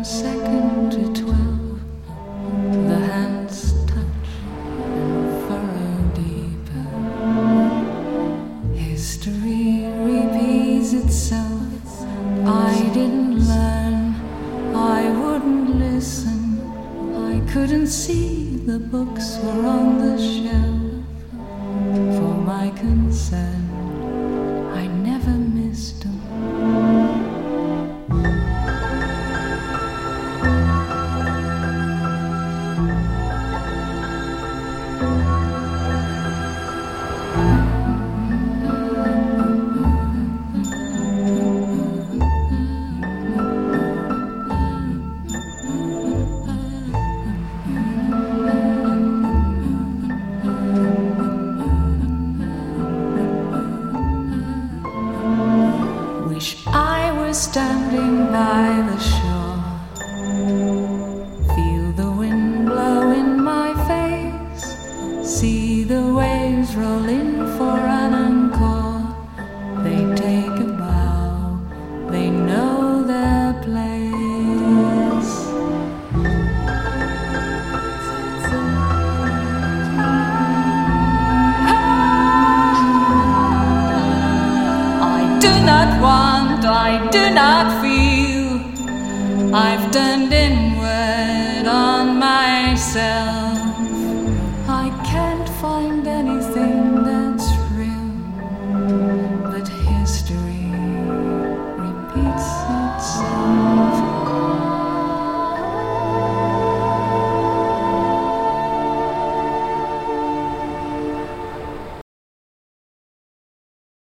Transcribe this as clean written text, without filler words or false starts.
second to 12, the hands touch and furrow deeper. History repeats itself. I didn't learn, I wouldn't listen. I couldn't see the books were on the shelf. For my concern, I never missed them. Standing by the shore, feel the wind blow in my face, see the waves roll in for an encore. They take a bow, they know their place. I do not want, I do not feel. I've turned inward on myself. I can't find anything